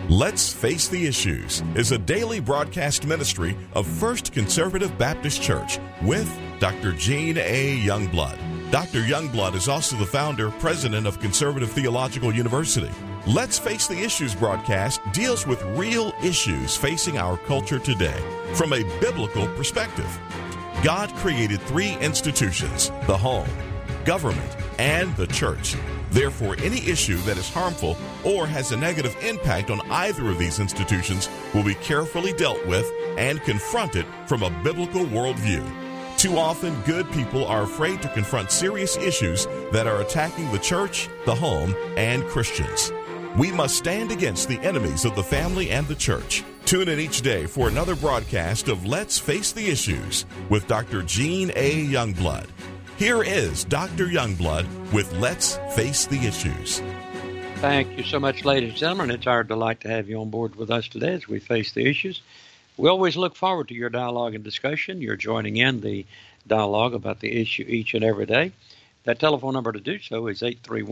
Let's Face the Issues is a daily broadcast ministry of First Conservative Baptist Church with Dr. Gene A. Youngblood. Dr. Youngblood is also the founder, president of Conservative Theological University. Let's Face the Issues broadcast deals with real issues facing our culture today from a biblical perspective. God created three institutions: the home, government, and the church. Therefore, any issue that is harmful or has a negative impact on either of these institutions will be carefully dealt with and confronted from a biblical worldview. Too often, good people are afraid to confront serious issues that are attacking the church, the home, and Christians. We must stand against the enemies of the family and the church. Tune in each day for another broadcast of Let's Face the Issues with Dr. Gene A. Youngblood. Here is Dr. Youngblood with Let's Face the Issues. Thank you so much, ladies and gentlemen. It's our delight to have you on board with us today as we face the issues. We always look forward to your dialogue and discussion. You're joining in the dialogue about the issue each and every day. That telephone number to do so is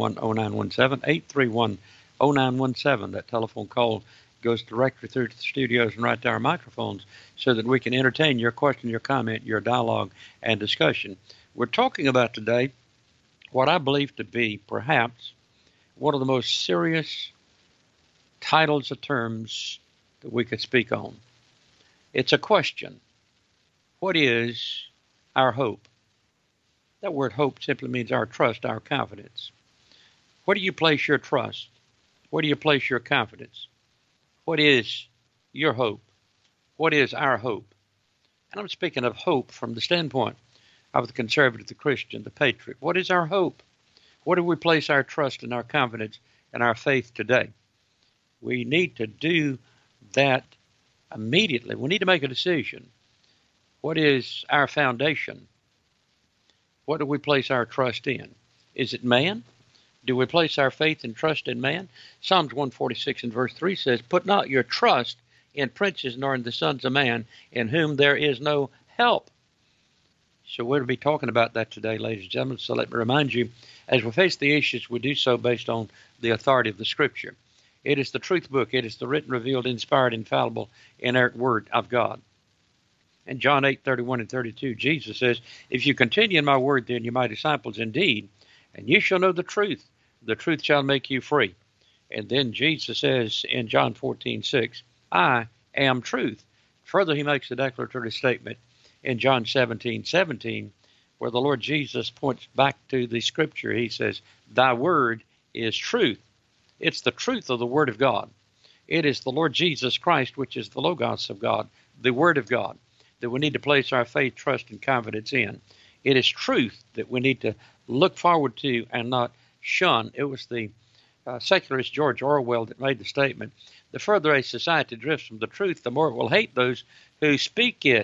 831-0917, 831-0917. That telephone call goes directly through to the studios and right to our microphones so that we can entertain your question, your comment, your dialogue, and discussion. We're talking about today what I believe to be perhaps one of the most serious titles or terms that we could speak on. It's a question. What is our hope? That word hope simply means our trust, our confidence. Where do you place your trust? Where do you place your confidence? What is your hope? What is our hope? And I'm speaking of hope from the standpoint of the conservative, the Christian, the patriot. What is our hope? Where do we place our trust and our confidence and our faith today? We need to do that immediately. We need to make a decision. What is our foundation? What do we place our trust in? Is it man? Do we place our faith and trust in man? Psalms 146 and verse 3 says, "Put not your trust in princes nor in the sons of man, in whom there is no help." So we'll be talking about that today, ladies and gentlemen. So let me remind you, as we face the issues, we do so based on the authority of the Scripture. It is the truth book. It is the written, revealed, inspired, infallible, inerrant Word of God. In John 8:31 and 32, Jesus says, "If you continue in my word, then you're my disciples indeed, and you shall know the truth. The truth shall make you free." And then Jesus says in John 14:6, "I am truth." Further, he makes a declaratory statement in John 17:17, where the Lord Jesus points back to the Scripture. He says, "Thy word is truth." It's the truth of the Word of God. It is the Lord Jesus Christ, which is the Logos of God, the Word of God, that we need to place our faith, trust, and confidence in. It is truth that we need to look forward to and not shun. It was the secularist George Orwell that made the statement, "The further a society drifts from the truth, the more it will hate those who speak it."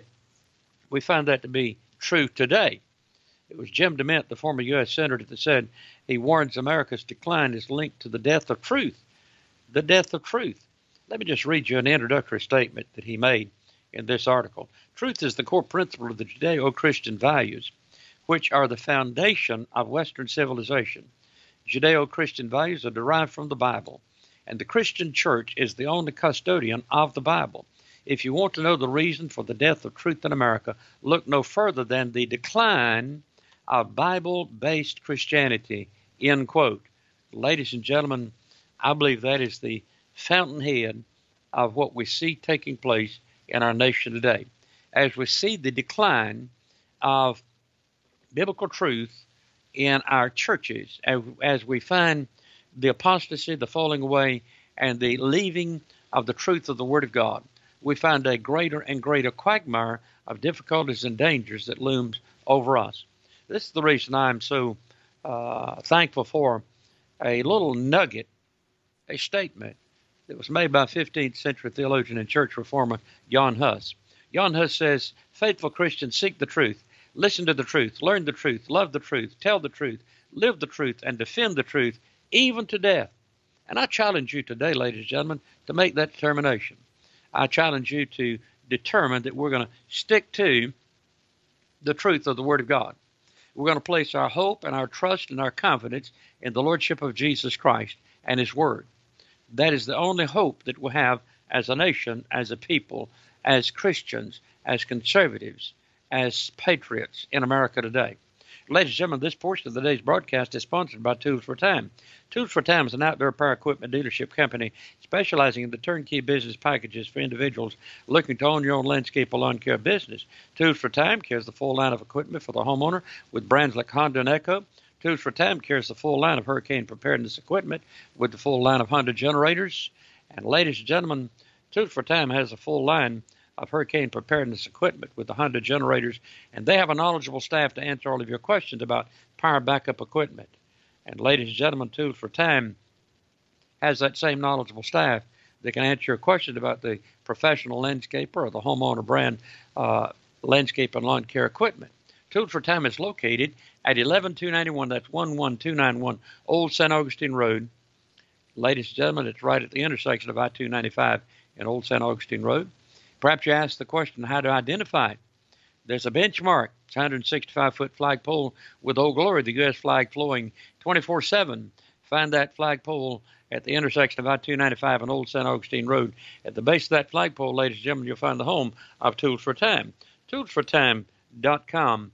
We find that to be true today. It was Jim DeMint, the former U.S. Senator, that said he warns America's decline is linked to the death of truth. The death of truth. Let me just read you an introductory statement that he made in this article. "Truth is the core principle of the Judeo-Christian values, which are the foundation of Western civilization. Judeo-Christian values are derived from the Bible, and the Christian church is the only custodian of the Bible. If you want to know the reason for the death of truth in America, look no further than the decline of Bible-based Christianity," end quote. Ladies and gentlemen, I believe that is the fountainhead of what we see taking place in our nation today. As we see the decline of biblical truth in our churches, as we find the apostasy, the falling away, and the leaving of the truth of the Word of God, we find a greater and greater quagmire of difficulties and dangers that looms over us. This is the reason I'm so thankful for a little nugget, a statement that was made by 15th century theologian and church reformer Jan Hus. Jan Hus says, "Faithful Christians seek the truth, listen to the truth, learn the truth, love the truth, tell the truth, live the truth, and defend the truth, even to death." And I challenge you today, ladies and gentlemen, to make that determination. I challenge you to determine that we're going to stick to the truth of the Word of God. We're going to place our hope and our trust and our confidence in the Lordship of Jesus Christ and His Word. That is the only hope that we have as a nation, as a people, as Christians, as conservatives, as patriots in America today. Ladies and gentlemen, this portion of today's broadcast is sponsored by Tools for Time. Tools for Time is an outdoor power equipment dealership company specializing in the turnkey business packages for individuals looking to own your own landscape or lawn care business. Tools for Time carries the full line of equipment for the homeowner with brands like Honda and Echo. Tools for Time carries the full line of hurricane preparedness equipment with the full line of Honda generators. And ladies and gentlemen, Tools for Time has a full line of hurricane preparedness equipment with the Honda generators, and they have a knowledgeable staff to answer all of your questions about power backup equipment. And ladies and gentlemen, Tools for Time has that same knowledgeable staff that can answer your questions about the professional landscaper or the homeowner brand landscape and lawn care equipment. Tools for Time is located at 11291, that's 11291 Old St. Augustine Road. Ladies and gentlemen, it's right at the intersection of I-295 and Old St. Augustine Road. Perhaps you ask the question, how to identify it? There's a benchmark. It's a 165-foot flagpole with Old Glory, the U.S. flag flowing 24/7. Find that flagpole at the intersection of I-295 and Old St. Augustine Road. At the base of that flagpole, ladies and gentlemen, you'll find the home of Tools for Time. ToolsForTime.com.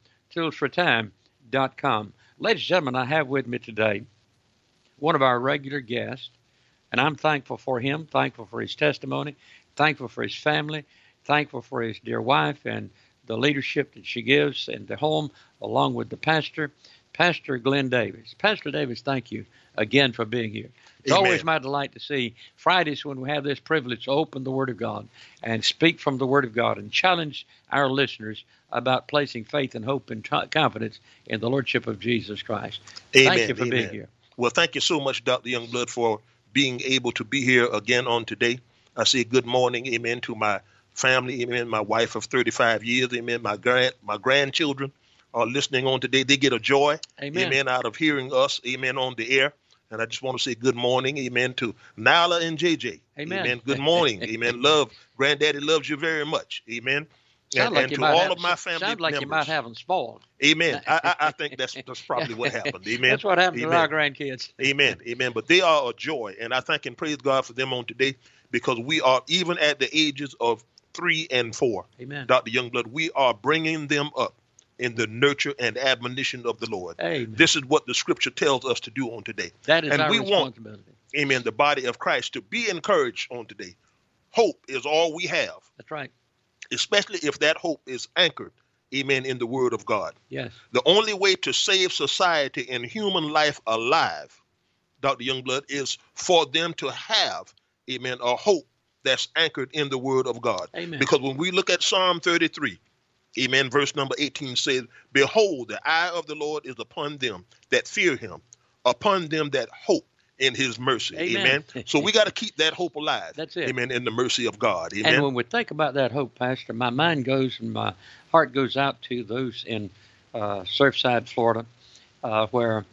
ToolsForTime.com. Ladies and gentlemen, I have with me today one of our regular guests, and I'm thankful for him, thankful for his testimony, thankful for his family, thankful for his dear wife and the leadership that she gives in the home, along with the pastor, Pastor Glenn Davis. Pastor Davis, thank you again for being here. It's Amen. Always my delight to see Fridays when we have this privilege to open the Word of God and speak from the Word of God and challenge our listeners about placing faith and hope and confidence in the Lordship of Jesus Christ. Amen. Thank you for Amen. being here. Well, thank you so much, Dr. Youngblood, for being able to be here again on today. I say good morning, amen, to my family, amen, my wife of 35 years, amen, my grandchildren are listening on today. They get a joy, amen, out of hearing us, amen, on the air. And I just want to say good morning, amen, to Nyla and JJ. Amen. Good morning, amen. Granddaddy loves you very much, amen. And to all of my family sounds like members. You might have them spoiled. Amen. I think that's probably what happened. Amen. That's what happened to our grandkids. Amen. Amen. But they are a joy. And I thank and praise God for them on today, because we are, even at the ages of 3 and 4, Amen. Dr. Youngblood, we are bringing them up in the nurture and admonition of the Lord. Amen. This is what the scripture tells us to do on today. That is and our we responsibility. Want, amen, the body of Christ to be encouraged on today. Hope is all we have. That's right. Especially if that hope is anchored, amen, in the Word of God. Yes. The only way to save society and human life alive, Dr. Youngblood, is for them to have, amen, a hope that's anchored in the Word of God. Amen. Because when we look at Psalm 33, amen, verse number 18 says, "Behold, the eye of the Lord is upon them that fear him, upon them that hope in his mercy." Amen. So we got to keep that hope alive. That's it. Amen. In the mercy of God. Amen. And when we think about that hope, Pastor, my mind goes and my heart goes out to those in Surfside, Florida, where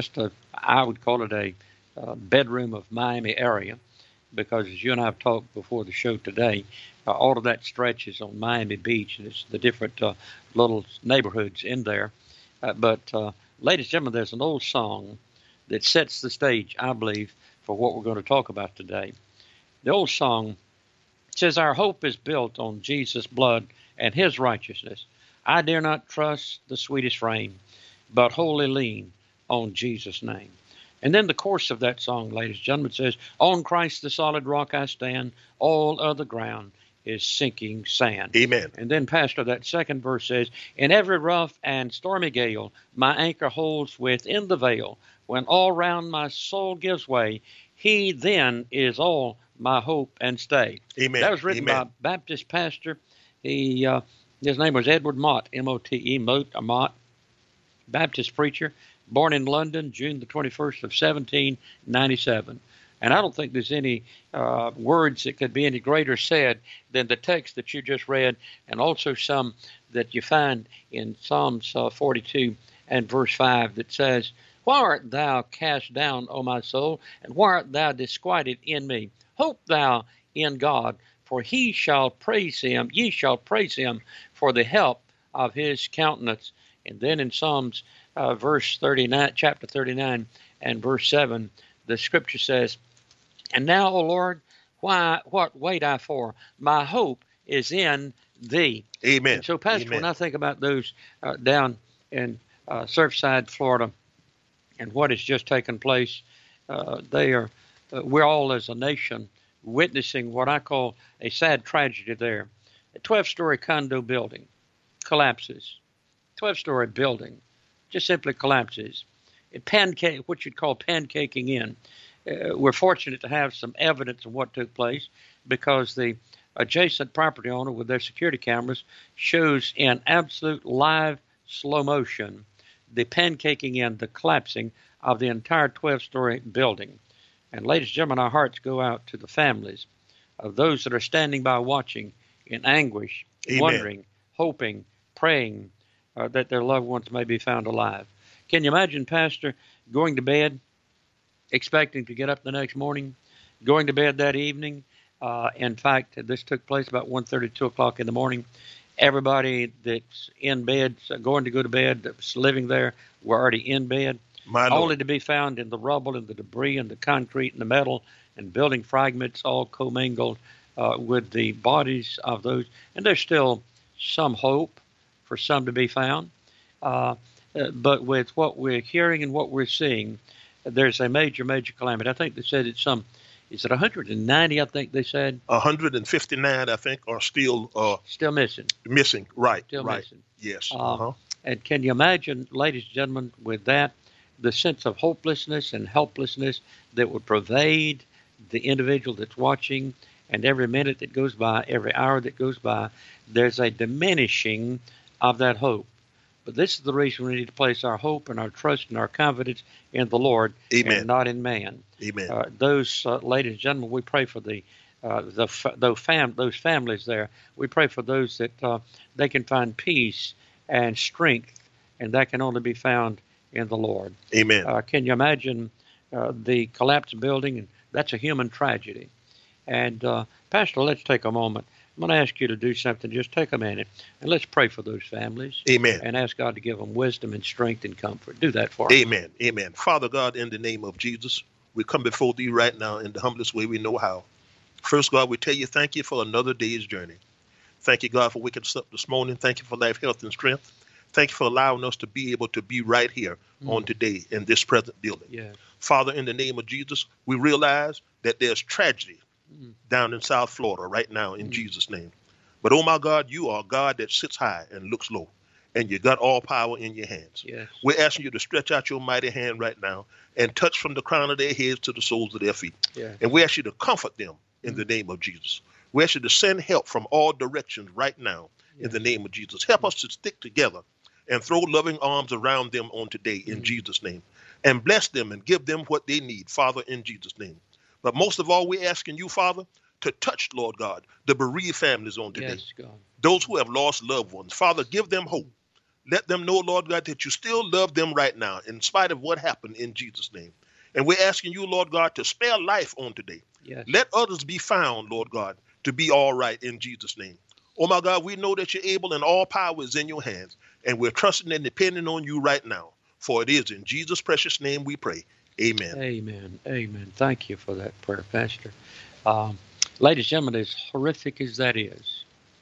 I would call it a bedroom of Miami area, because as you and I have talked before the show today, all of that stretches on Miami Beach, and it's the different little neighborhoods in there. But ladies and gentlemen, there's an old song that sets the stage, I believe, for what we're going to talk about today. The old song says, "Our hope is built on Jesus' blood and his righteousness. I dare not trust the sweetest frame, but wholly lean on Jesus' name." And then the chorus of that song, ladies and gentlemen, says, "On Christ the solid rock I stand, all other ground is sinking sand." Amen. And then, Pastor, that second verse says, "In every rough and stormy gale, my anchor holds within the veil. When all round my soul gives way, he then is all my hope and stay." Amen. That was written by a Baptist pastor. His name was Edward Mott, M-O-T-E, Mott, Baptist preacher, born in London, June the 21st of 1797. And I don't think there's any words that could be any greater said than the text that you just read, and also some that you find in Psalms 42 and verse 5 that says, "Why art thou cast down, O my soul, and why art thou disquieted in me? Hope thou in God, for ye shall praise him for the help of his countenance." And then in Psalms chapter 39 and verse 7, the scripture says, And now, O Lord, what wait I for? My hope is in thee. Amen. And so, Pastor, Amen. when I think about those down in Surfside, Florida, and what has just taken place, we're all as a nation witnessing what I call a sad tragedy there. A 12-story condo building collapses. 12-story building just simply collapses. What you'd call pancaking in. We're fortunate to have some evidence of what took place because the adjacent property owner with their security cameras shows in absolute live slow motion the pancaking in, the collapsing of the entire 12-story building. And ladies and gentlemen, our hearts go out to the families of those that are standing by watching in anguish, Amen. wondering, hoping, praying that their loved ones may be found alive. Can you imagine, Pastor, going to bed, expecting to get up the next morning, going to bed that evening? In fact, this took place about 1:30, 2 o'clock in the morning. Everybody that's in bed, going to go to bed, that was living there, were already in bed, only to be found in the rubble and the debris and the concrete and the metal and building fragments all commingled with the bodies of those. And there's still some hope for some to be found. But with what we're hearing and what we're seeing, there's a major, major calamity. I think they said it's is it 190, I think they said? 159, I think, are still missing. Missing, right. Still right. missing. Yes. And can you imagine, ladies and gentlemen, with that, the sense of hopelessness and helplessness that would pervade the individual that's watching, and every minute that goes by, every hour that goes by, there's a diminishing of that hope. But this is the reason we need to place our hope and our trust and our confidence in the Lord, Amen. and not in man. Amen. Ladies and gentlemen, we pray for those families there. We pray for those that they can find peace and strength, and that can only be found in the Lord. Amen. Can you imagine the collapsed building? And that's a human tragedy. And Pastor, let's take a moment. I'm going to ask you to do something. Just take a minute and let's pray for those families. Amen. And ask God to give them wisdom and strength and comfort. Do that for us. Amen. Amen. Father God, in the name of Jesus, we come before thee right now in the humblest way we know how. First, God, we tell you thank you for another day's journey. Thank you, God, for waking us up this morning. Thank you for life, health, and strength. Thank you for allowing us to be able to be right here on today in this present building. Yeah. Father, in the name of Jesus, we realize that there's tragedy down in South Florida right now in Jesus' name. But, oh, my God, you are God that sits high and looks low, and you got all power in your hands. Yes. We're asking you to stretch out your mighty hand right now and touch from the crown of their heads to the soles of their feet. Yeah. And we ask you to comfort them in the name of Jesus. We ask you to send help from all directions right now in the name of Jesus. Help us to stick together and throw loving arms around them on today in Jesus' name. And bless them and give them what they need, Father, in Jesus' name. But most of all, we're asking you, Father, to touch, Lord God, the bereaved families on today. Yes, God. Those who have lost loved ones. Father, give them hope. Let them know, Lord God, that you still love them right now in spite of what happened in Jesus' name. And we're asking you, Lord God, to spare life on today. Yes. Let others be found, Lord God, to be all right in Jesus' name. Oh, my God, we know that you're able and all power is in your hands. And we're trusting and depending on you right now. For it is in Jesus' precious name we pray. Amen. Amen. Amen. Thank you for that prayer, Pastor. Ladies and gentlemen, as horrific as that is,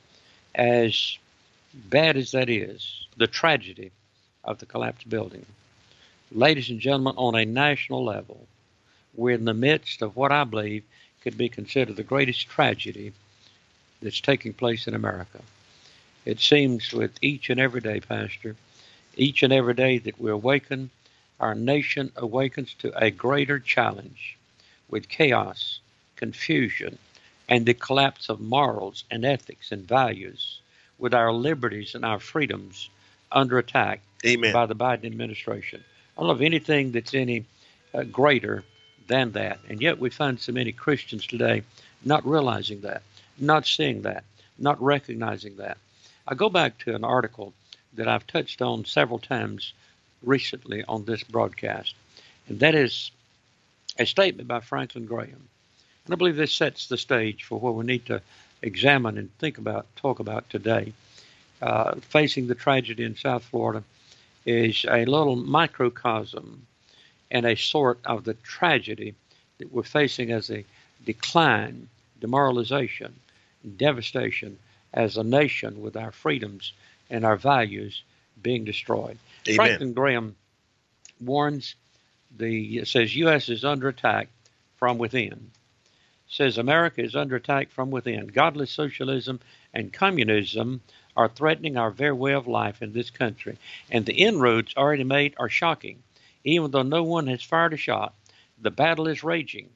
as bad as that is, the tragedy of the collapsed building, ladies and gentlemen, on a national level, we're in the midst of what I believe could be considered the greatest tragedy that's taking place in America. It seems with each and every day, Pastor, each and every day that we awaken, our nation awakens to a greater challenge with chaos, confusion, and the collapse of morals and ethics and values, with our liberties and our freedoms under attack by the Biden administration. I don't know of anything that's any greater than that. And yet we find so many Christians today not realizing that, not seeing that, not recognizing that. I go back to an article that I've touched on several times recently on this broadcast, and that is a statement by Franklin Graham. And I believe this sets the stage for what we need to examine and talk about today. Facing the tragedy in South Florida is a little microcosm and a sort of the tragedy that we're facing as a decline, demoralization, devastation as a nation with our freedoms and our values being destroyed. Amen. Franklin Graham warns, says U.S. is under attack from within. Says America is under attack from within. Godless socialism and communism are threatening our very way of life in this country. And the inroads already made are shocking. Even though no one has fired a shot, the battle is raging.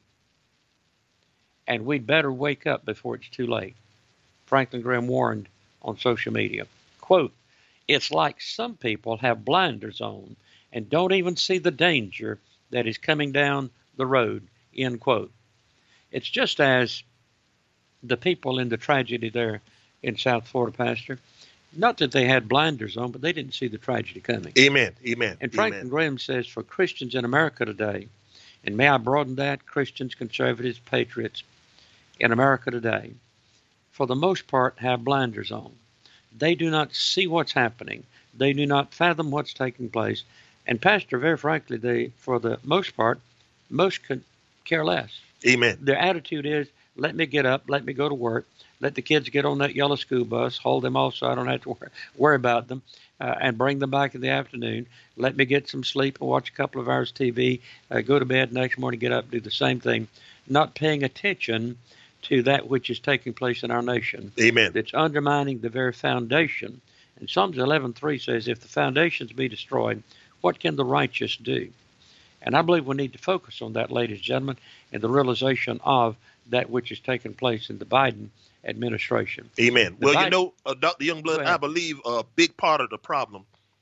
And we'd better wake up before it's too late. Franklin Graham warned on social media. Quote, it's like some people have blinders on and don't even see the danger that is coming down the road, end quote. It's just as the people in the tragedy there in South Florida, Pastor, not that they had blinders on, but they didn't see the tragedy coming. Amen. Amen. And Franklin Graham says, for Christians in America today, and may I broaden that, Christians, conservatives, patriots in America today, for the most part, have blinders on. They do not see what's happening. They do not fathom what's taking place. And Pastor, very frankly, they, for the most part, most could care less. Amen. Their attitude is, let me get up, let me go to work, let the kids get on that yellow school bus, hold them off so I don't have to worry about them, and bring them back in the afternoon. Let me get some sleep and watch a couple of hours TV, go to bed next morning, get up, do the same thing, not paying attention to that which is taking place in our nation. Amen. That's undermining the very foundation. And Psalms 11:3 says, if the foundations be destroyed, what can the righteous do? And I believe we need to focus on that, ladies and gentlemen, and the realization of that which is taking place in the Biden administration. Amen. Well, you know, Dr. Youngblood, I believe a big part of the problem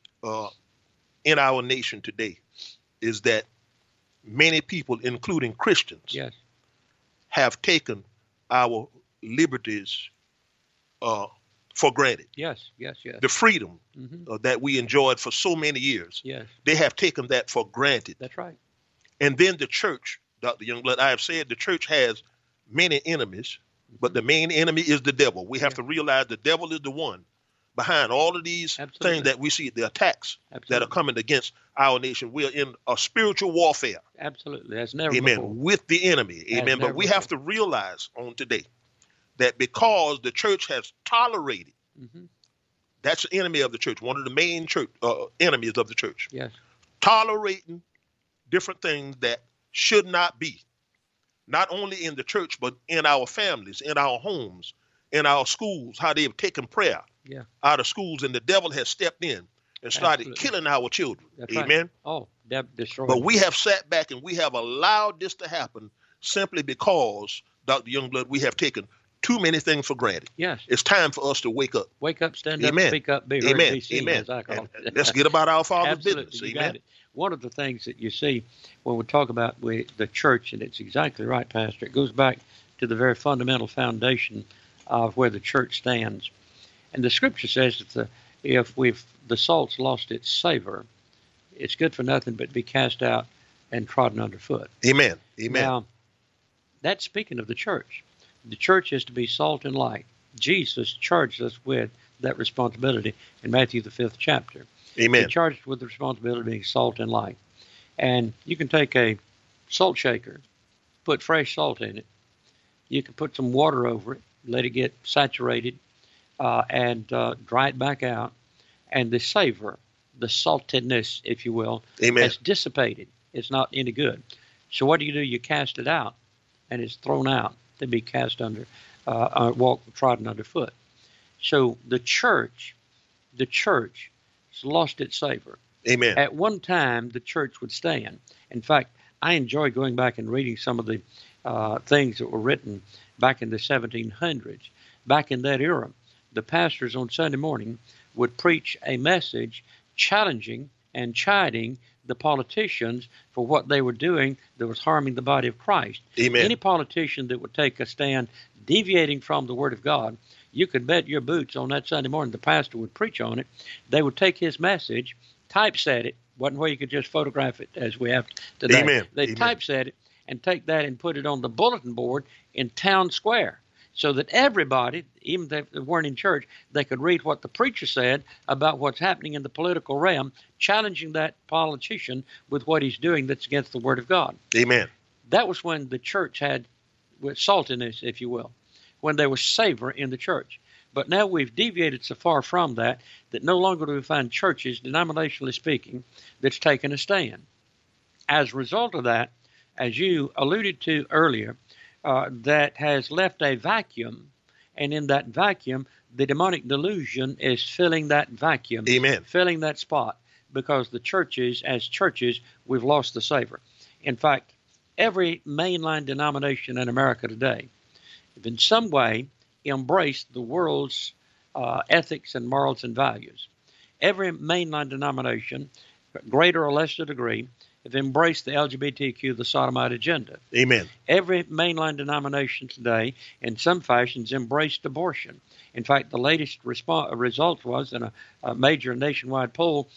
in our nation today is that many people, including Christians, yes, have taken our liberties for granted. Yes, yes, yes. The freedom that we enjoyed for so many years, yes, they have taken that for granted. That's right. And then the church, Dr. Youngblood, I have said the church has many enemies, but the main enemy is the devil. We have to realize the devil is the one behind all of these things that we see, the attacks that are coming against our nation. We are in a spiritual warfare. Absolutely. That's never Amen. before. With the enemy. Amen. But we have to realize on today that because the church has tolerated, that's the enemy of the church, one of the main church enemies of the church. Yes. Tolerating different things that should not be, not only in the church, but in our families, in our homes, in our schools, how they have taken prayer out of schools, and the devil has stepped in and started killing our children. That's Amen. Right. Oh, destroyed. But we have sat back and we have allowed this to happen simply because, Dr. Youngblood, we have taken too many things for granted. Yes. It's time for us to wake up. Wake up, stand up, speak up, be heard, be seen, as I call it. Let's get about our Father's business. You Amen. got it. One of the things that you see when we talk about the church, and it's exactly right, Pastor, it goes back to the very fundamental foundation of where the church stands. And the scripture says that if the salt's lost its savor, it's good for nothing but be cast out and trodden underfoot. Amen. Amen. Now, that's speaking of the church. The church is to be salt and light. Jesus charged us with that responsibility in Matthew, the 5th chapter. Amen. He charged us with the responsibility of being salt and light. And you can take a salt shaker, put fresh salt in it. You can put some water over it, let it get saturated, and dry it back out. And the savor, the saltiness, if you will, has dissipated. It's not any good. So what do? You cast it out, and it's thrown out to be cast under, trodden underfoot. So the church has lost its savor. Amen. At one time, the church would stand. In fact, I enjoy going back and reading some of the things that were written back in the 1700s. Back in that era, the pastors on Sunday morning would preach a message challenging and chiding the politicians for what they were doing that was harming the body of Christ. Amen. Any politician that would take a stand deviating from the Word of God, you could bet your boots on that Sunday morning the pastor would preach on it. They would take his message, typeset it, wasn't where you could just photograph it as we have today. Amen. They typeset it and take that and put it on the bulletin board in town square, so that everybody, even if they weren't in church, they could read what the preacher said about what's happening in the political realm, challenging that politician with what he's doing that's against the Word of God. Amen. That was when the church had saltiness, if you will, when there was savor in the church. But now we've deviated so far from that no longer do we find churches, denominationally speaking, that's taken a stand. As a result of that, as you alluded to earlier, that has left a vacuum, and in that vacuum, the demonic delusion is filling that vacuum, Amen. Filling that spot, because the churches, as churches, we've lost the savor. In fact, every mainline denomination in America today, in some way, embraced the world's ethics and morals and values. Every mainline denomination, greater or lesser degree, have embraced the LGBTQ, the sodomite agenda. Amen. Every mainline denomination today, in some fashions, embraced abortion. In fact, the latest result was in a major nationwide poll,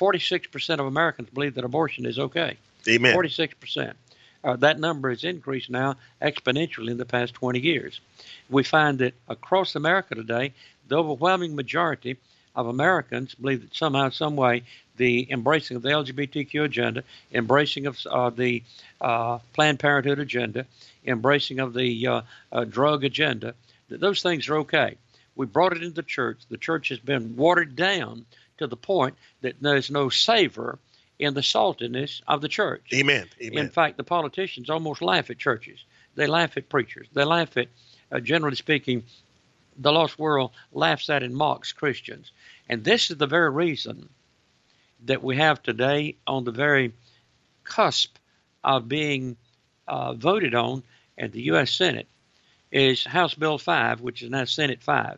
46% of Americans believe that abortion is okay. Amen. 46%. That number has increased now exponentially in the past 20 years. We find that across America today, the overwhelming majority of Americans believe that somehow, some way, the embracing of the LGBTQ agenda, embracing of the Planned Parenthood agenda, embracing of the drug agenda, that those things are okay. We brought it into the church. The church has been watered down to the point that there's no savor in the saltiness of the church. Amen. Amen. In fact, the politicians almost laugh at churches. They laugh at preachers. They laugh at, generally speaking, the lost world laughs at and mocks Christians. And this is the very reason that we have today on the very cusp of being voted on at the U.S. Senate is House Bill 5, which is now Senate 5.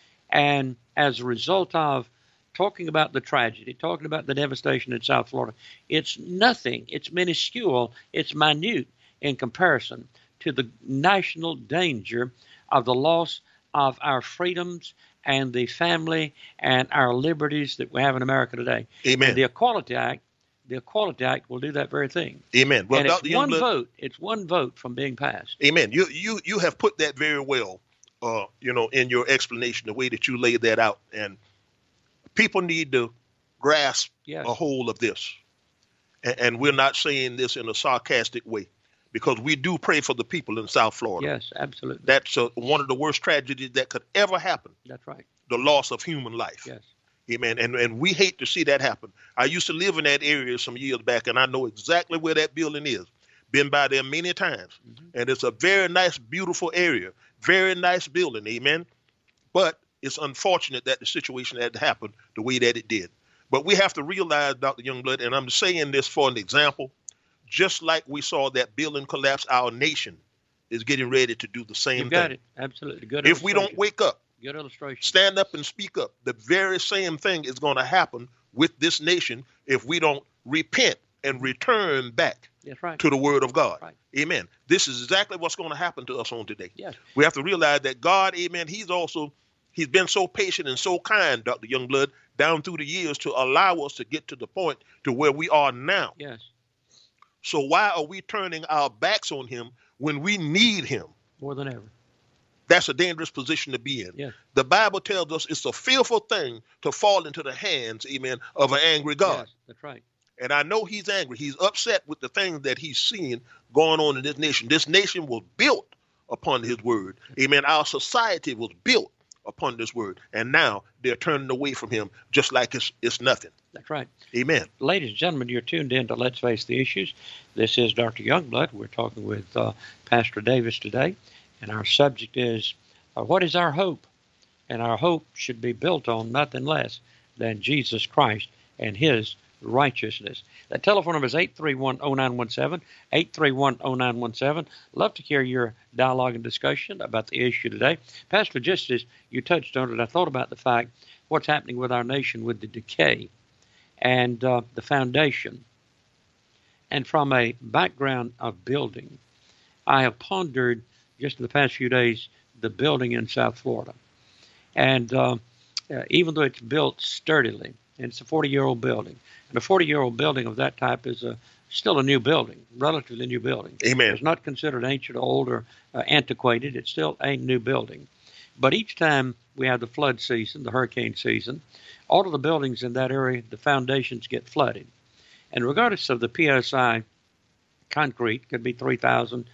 And as a result of talking about the tragedy, talking about the devastation in South Florida, it's nothing, it's minuscule, it's minute in comparison to the national danger of the loss of our freedoms and the family and our liberties that we have in America today. Amen. And the Equality Act will do that very thing. Amen. Well, and Dr. Youngblood, it's one vote from being passed. Amen. You have put that very well, in your explanation, the way that you laid that out. And people need to grasp a hold of this. And we're not saying this in a sarcastic way, because we do pray for the people in South Florida. Yes, absolutely. That's one of the worst tragedies that could ever happen. That's right. The loss of human life. Yes. Amen. And we hate to see that happen. I used to live in that area some years back, and I know exactly where that building is. Been by there many times. Mm-hmm. And it's a very nice, beautiful area. Very nice building. Amen. But it's unfortunate that the situation had happened the way that it did. But we have to realize, Dr. Youngblood, and I'm saying this for an example, just like we saw that building collapse, our nation is getting ready to do the same thing. You got it. Absolutely. Good if we don't wake up, good illustration, stand up and speak up, the very same thing is going to happen with this nation if we don't repent and return back to the word of God. Right. Amen. This is exactly what's going to happen to us on today. Yes. We have to realize that God, amen, he's been so patient and so kind, Dr. Youngblood, down through the years to allow us to get to the point to where we are now. Yes. So why are we turning our backs on him when we need him? More than ever. That's a dangerous position to be in. Yes. The Bible tells us it's a fearful thing to fall into the hands, amen, of an angry God. Yes, that's right. And I know he's angry. He's upset with the things that he's seeing going on in this nation. This nation was built upon his word. Amen. Our society was built upon this word. And now they're turning away from him just like it's nothing. That's right. Amen. Ladies and gentlemen, you're tuned in to Let's Face the Issues. This is Dr. Youngblood. We're talking with Pastor Davis today. And our subject is, what is our hope? And our hope should be built on nothing less than Jesus Christ and his righteousness. That telephone number is 831-0917, 831-0917. Love to hear your dialogue and discussion about the issue today. Pastor, just as you touched on it, I thought about the fact what's happening with our nation with the decay and the foundation. And from a background of building, I have pondered just in the past few days the building in South Florida. And even though it's built sturdily, and it's a 40-year-old building, and a 40-year-old building of that type is still a new building, relatively new building. Amen. It's not considered ancient, old, or antiquated. It's still a new building. But each time we have the flood season, the hurricane season, all of the buildings in that area, the foundations get flooded. And regardless of the PSI concrete, could be 3,000,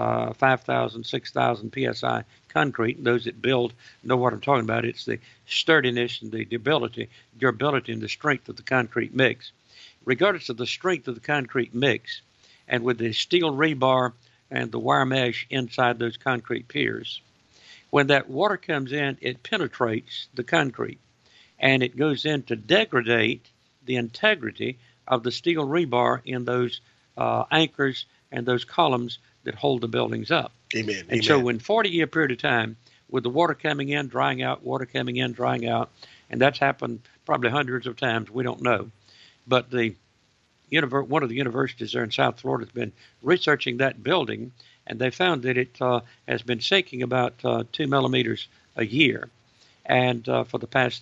5,000, 6,000 PSI concrete. Those that build know what I'm talking about. It's the sturdiness and the durability and the strength of the concrete mix. Regardless of the strength of the concrete mix, and with the steel rebar and the wire mesh inside those concrete piers, when that water comes in, it penetrates the concrete, and it goes in to degrade the integrity of the steel rebar in those anchors and those columns that hold the buildings up. Amen. And so in 40-year period of time, with the water coming in, drying out, water coming in, drying out, and that's happened probably hundreds of times, we don't know. But one of the universities there in South Florida has been researching that building, and they found that it has been sinking about 2 millimeters a year, and for the past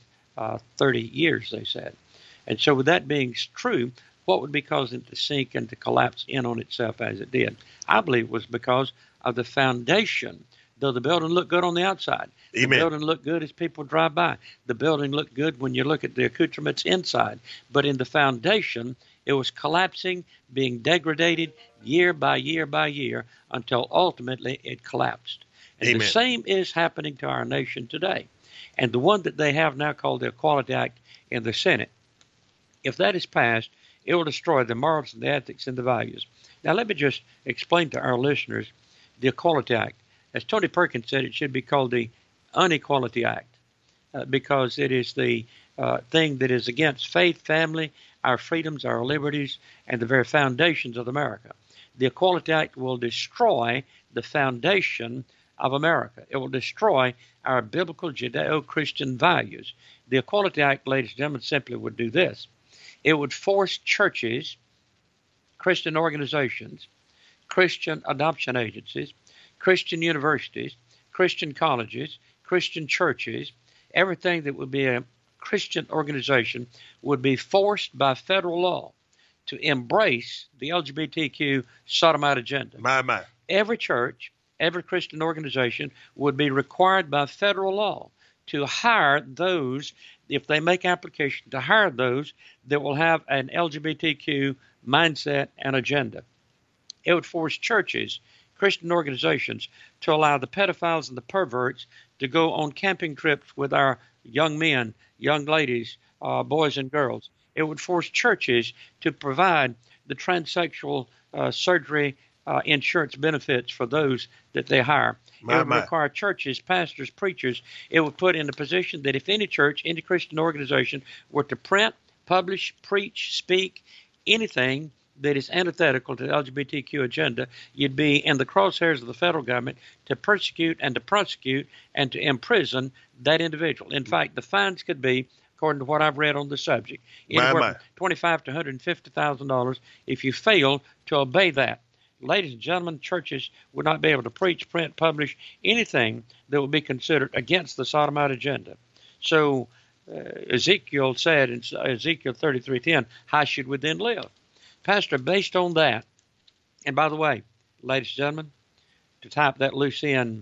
30 years, they said. And so with that being true, what would be causing it to sink and to collapse in on itself as it did? I believe it was because of the foundation. Though the building looked good on the outside, Amen. The building looked good as people drive by. The building looked good when you look at the accoutrements inside. But in the foundation, it was collapsing, being degraded year by year by year until ultimately it collapsed. And Amen. The same is happening to our nation today. And the one that they have now called the Equality Act in the Senate, if that is passed, it will destroy the morals and the ethics and the values. Now, let me just explain to our listeners the Equality Act. As Tony Perkins said, it should be called the Unequality Act because it is the thing that is against faith, family, our freedoms, our liberties, and the very foundations of America. The Equality Act will destroy the foundation of America. It will destroy our biblical Judeo-Christian values. The Equality Act, ladies and gentlemen, simply would do this. It would force churches, Christian organizations, Christian adoption agencies, Christian universities, Christian colleges, Christian churches, everything that would be a Christian organization would be forced by federal law to embrace the LGBTQ sodomite agenda. My. Every church, every Christian organization would be required by federal law to hire those, if they make application, to hire those that will have an LGBTQ mindset and agenda. It would force churches, Christian organizations, to allow the pedophiles and the perverts to go on camping trips with our young men, young ladies, boys and girls. It would force churches to provide the transsexual surgery insurance benefits for those that they hire. It would require churches, pastors, preachers. It would put in a position that if any church, any Christian organization were to print, publish, preach, speak, anything that is antithetical to the LGBTQ agenda, you'd be in the crosshairs of the federal government to persecute and to prosecute and to imprison that individual. In fact, the fines could be, according to what I've read on the subject, anywhere from $25,000 to $150,000 if you fail to obey that. Ladies and gentlemen, churches would not be able to preach, print, publish anything that would be considered against the sodomite agenda. So Ezekiel said in Ezekiel 33:10, how should we then live? Pastor, based on that, and by the way, ladies and gentlemen, to type that loose in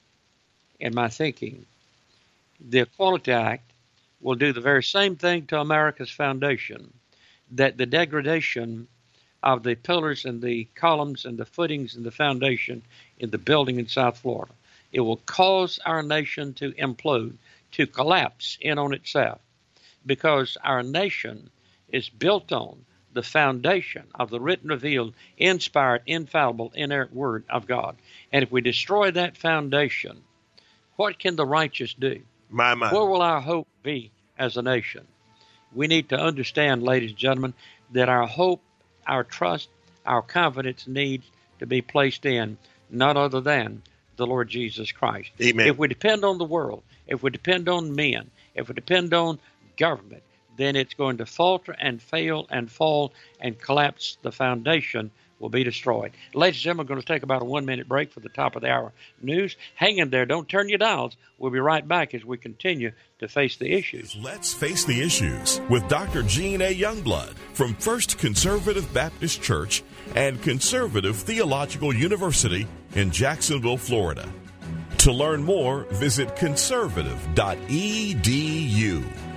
my thinking, the Equality Act will do the very same thing to America's foundation, that the degradation of the pillars and the columns and the footings and the foundation in the building in South Florida. It will cause our nation to implode, to collapse in on itself, because our nation is built on the foundation of the written, revealed, inspired, infallible, inerrant Word of God. And if we destroy that foundation, what can the righteous do? My. Where will our hope be as a nation? We need to understand, ladies and gentlemen, that our hope, our trust, our confidence needs to be placed in none other than the Lord Jesus Christ. Amen. If we depend on the world, if we depend on men, if we depend on government, then it's going to falter and fail and fall and collapse. The foundation will be destroyed. Ladies and gentlemen, we're going to take about a 1-minute break for the top of the hour news. Hang in there. Don't turn your dials. We'll be right back as we continue to face the issues. Let's face the issues with Dr. Gene A. Youngblood from First Conservative Baptist Church and Conservative Theological University in Jacksonville, Florida. To learn more, visit conservative.edu.